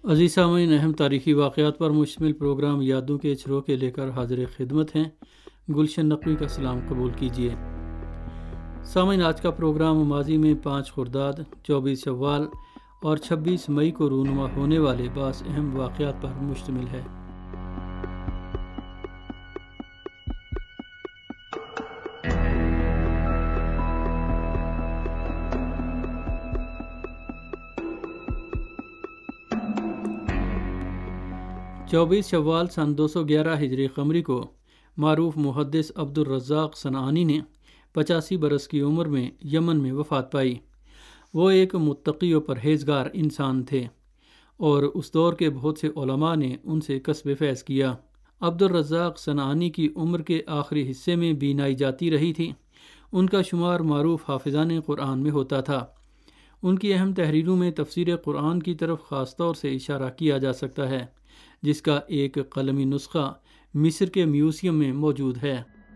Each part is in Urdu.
عزیز سامعین، اہم تاریخی واقعات پر مشتمل پروگرام یادوں کے جھروکے لے کر حاضر خدمت ہیں۔ گلشن نقوی کا سلام قبول کیجیے۔ سامعین، آج کا پروگرام ماضی میں 5 خرداد، 24 شوال اور 26 مئی کو رونما ہونے والے بعض اہم واقعات پر مشتمل ہے۔ چوبیس شوال سن 211 ہجری قمری کو معروف محدث عبد الرزاق صنعانی نے 85 برس کی عمر میں یمن میں وفات پائی۔ وہ ایک متقی و پرہیزگار انسان تھے اور اس دور کے بہت سے علماء نے ان سے کسب فیض کیا۔ عبد الرزاق صنعانی کی عمر کے آخری حصے میں بینائی جاتی رہی تھی۔ ان کا شمار معروف حافظان قرآن میں ہوتا تھا۔ ان کی اہم تحریروں میں تفسیر قرآن کی طرف خاص طور سے اشارہ کیا جا سکتا ہے، جس کا ایک قلمی نسخہ مصر کے میوزیم میں موجود ہے۔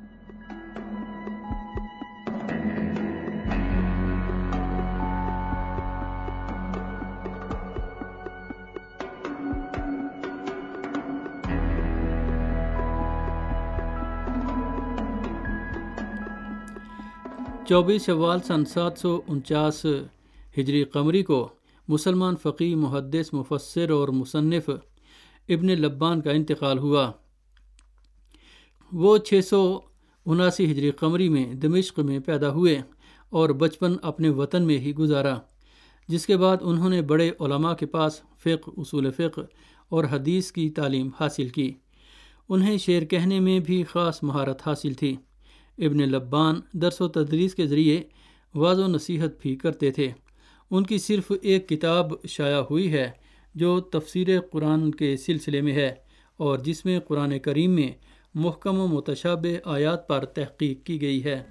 چوبیس شوال سن 749 ہجری قمری کو مسلمان فقیہ، محدث، مفسر اور مصنف ابن لبان کا انتقال ہوا۔ وہ 679 ہجری قمری میں دمشق میں پیدا ہوئے اور بچپن اپنے وطن میں ہی گزارا، جس کے بعد انہوں نے بڑے علماء کے پاس فقہ، اصول فقہ اور حدیث کی تعلیم حاصل کی۔ انہیں شعر کہنے میں بھی خاص مہارت حاصل تھی۔ ابن لبان درس و تدریس کے ذریعے واعظ و نصیحت بھی کرتے تھے۔ ان کی صرف ایک کتاب شائع ہوئی ہے جو تفسیر قرآن کے سلسلے میں ہے اور جس میں قرآن کریم میں محکم و متشابہ آیات پر تحقیق کی گئی ہے۔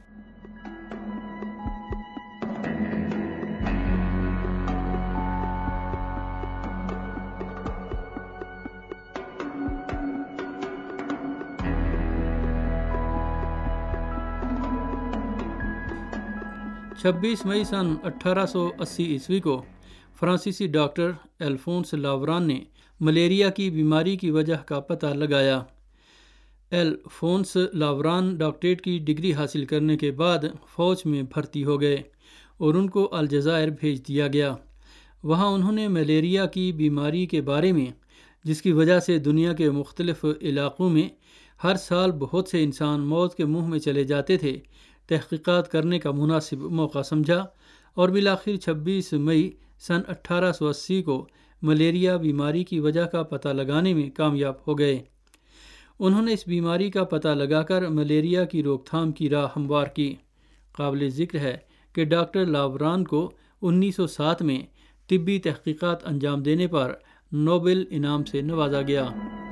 چھبیس مئی سن 1880 عیسوی کو فرانسیسی ڈاکٹر الفونس لاوران نے ملیریا کی بیماری کی وجہ کا پتہ لگایا۔ الفونس لاوران ڈاکٹریٹ کی ڈگری حاصل کرنے کے بعد فوج میں بھرتی ہو گئے اور ان کو الجزائر بھیج دیا گیا۔ وہاں انہوں نے ملیریا کی بیماری کے بارے میں، جس کی وجہ سے دنیا کے مختلف علاقوں میں ہر سال بہت سے انسان موت کے منہ میں چلے جاتے تھے، تحقیقات کرنے کا مناسب موقع سمجھا اور بالآخر 26 مئی سن 1880 کو ملیریا بیماری کی وجہ کا پتہ لگانے میں کامیاب ہو گئے۔ انہوں نے اس بیماری کا پتہ لگا کر ملیریا کی روک تھام کی راہ ہموار کی۔ قابل ذکر ہے کہ ڈاکٹر لاوران کو 1907 میں طبی تحقیقات انجام دینے پر نوبل انعام سے نوازا گیا۔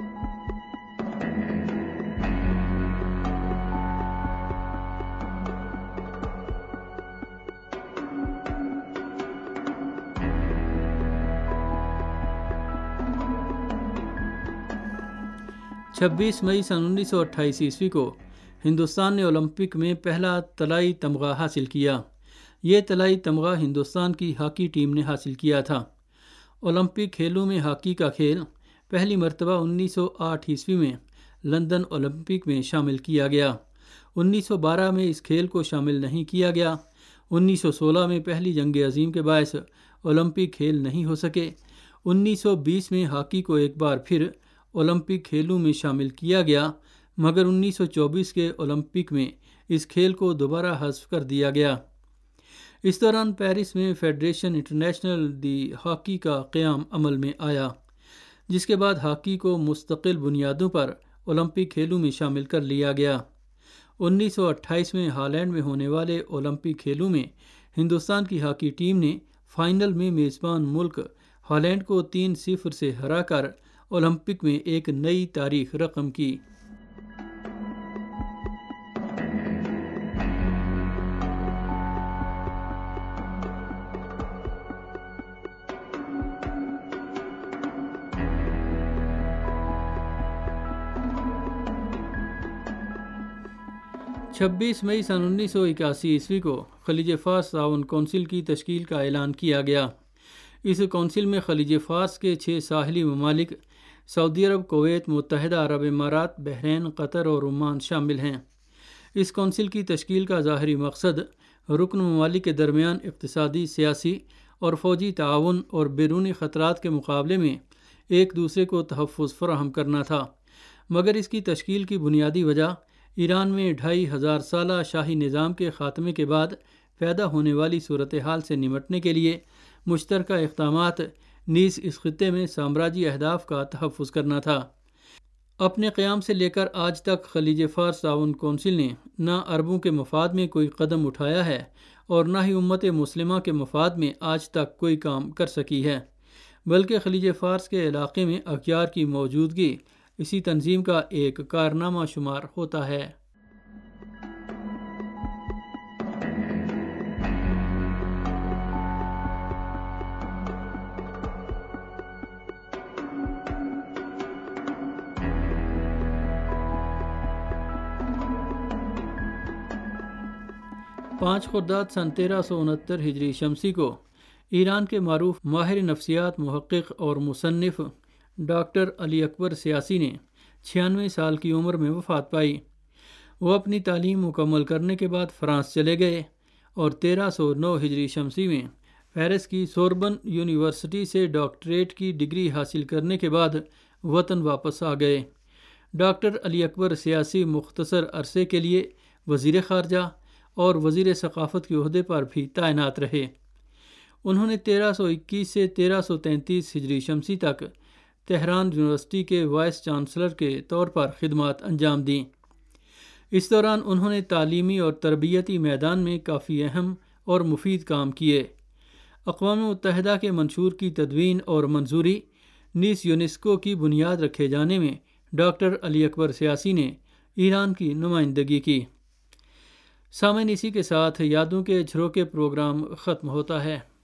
26 مئی سن 1928 عیسوی کو ہندوستان نے اولمپک میں پہلا طلائی تمغہ حاصل کیا۔ یہ طلائی تمغہ ہندوستان کی ہاکی ٹیم نے حاصل کیا تھا۔ اولمپک کھیلوں میں ہاکی کا کھیل پہلی مرتبہ 1908 عیسوی میں لندن اولمپک میں شامل کیا گیا۔ 1912 میں اس کھیل کو شامل نہیں کیا گیا۔ 1916 میں پہلی جنگ عظیم کے باعث اولمپک کھیل نہیں ہو سکے۔ 1920 میں ہاکی کو ایک بار پھر اولمپک کھیلوں میں شامل کیا گیا، مگر 1924 کے اولمپک میں اس کھیل کو دوبارہ حذف کر دیا گیا۔ اس دوران پیرس میں فیڈریشن انٹرنیشنل دی ہاکی کا قیام عمل میں آیا، جس کے بعد ہاکی کو مستقل بنیادوں پر اولمپک کھیلوں میں شامل کر لیا گیا۔ 1928 میں ہالینڈ میں ہونے والے اولمپک کھیلوں میں ہندوستان کی ہاکی ٹیم نے فائنل میں میزبان ملک ہالینڈ کو 3-0 سے ہرا کر اولمپک میں ایک نئی تاریخ رقم کی۔ چھبیس مئی سن 1981 عیسوی کو خلیج فارس تعاون کونسل کی تشکیل کا اعلان کیا گیا۔ اس کونسل میں خلیج فارس کے 6 ساحلی ممالک سعودی عرب، کویت، متحدہ عرب امارات، بحرین، قطر اور عمان شامل ہیں۔ اس کونسل کی تشکیل کا ظاہری مقصد رکن ممالک کے درمیان اقتصادی، سیاسی اور فوجی تعاون اور بیرونی خطرات کے مقابلے میں ایک دوسرے کو تحفظ فراہم کرنا تھا، مگر اس کی تشکیل کی بنیادی وجہ ایران میں 2500 سالہ شاہی نظام کے خاتمے کے بعد پیدا ہونے والی صورتحال سے نمٹنے کے لیے مشترکہ اقدامات نیز اس خطے میں سامراجی اہداف کا تحفظ کرنا تھا۔ اپنے قیام سے لے کر آج تک خلیج فارس تعاون کونسل نے نہ عربوں کے مفاد میں کوئی قدم اٹھایا ہے اور نہ ہی امت مسلمہ کے مفاد میں آج تک کوئی کام کر سکی ہے، بلکہ خلیج فارس کے علاقے میں اغیار کی موجودگی اسی تنظیم کا ایک کارنامہ شمار ہوتا ہے۔ پانچ خرداد سن 1369 ہجری شمسی کو ایران کے معروف ماہر نفسیات، محقق اور مصنف ڈاکٹر علی اکبر سیاسی نے 96 سال کی عمر میں وفات پائی۔ وہ اپنی تعلیم مکمل کرنے کے بعد فرانس چلے گئے اور 1309 ہجری شمسی میں پیرس کی سوربن یونیورسٹی سے ڈاکٹریٹ کی ڈگری حاصل کرنے کے بعد وطن واپس آ گئے۔ ڈاکٹر علی اکبر سیاسی مختصر عرصے کے لیے وزیر خارجہ اور وزیر ثقافت کے عہدے پر بھی تعینات رہے۔ انہوں نے 1321 سے 1333 ہجری شمسی تک تہران یونیورسٹی کے وائس چانسلر کے طور پر خدمات انجام دیں۔ اس دوران انہوں نے تعلیمی اور تربیتی میدان میں کافی اہم اور مفید کام کیے۔ اقوام متحدہ کے منشور کی تدوین اور منظوری نیز یونیسکو کی بنیاد رکھے جانے میں ڈاکٹر علی اکبر سیاسی نے ایران کی نمائندگی کی۔ سامعین، اسی کے ساتھ یادوں کے جھروکے پروگرام ختم ہوتا ہے۔